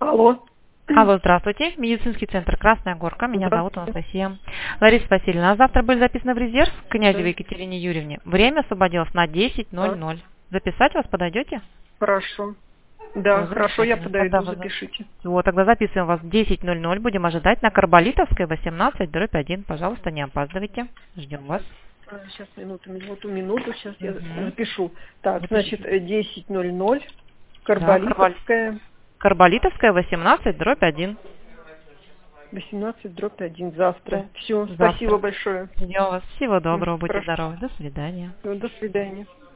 Алло. Алло, здравствуйте. Медицинский центр «Красная Горка». Меня зовут Анастасия. Лариса Васильевна, завтра были записаны в резерв к Князевой Екатерине Юрьевне. Время освободилось на 10:00. Записать вас подойдете? Хорошо. Да, Все, хорошо, я подойду, тогда запишите. Вот, тогда записываем вас 10:00. Будем ожидать на Карболитовской, 18/1. Пожалуйста, не опаздывайте. Ждем вас. Сейчас, минуту, сейчас я Мгм. запишу. Так, Запишите. значит, 10:00, Да, Карболитовская, Карболитовская, 18/1. 18/1, завтра. Да. Все, Завтра. спасибо большое. Ждем вас. Всего доброго. Будьте Хорошо. здоровы. До свидания. До свидания.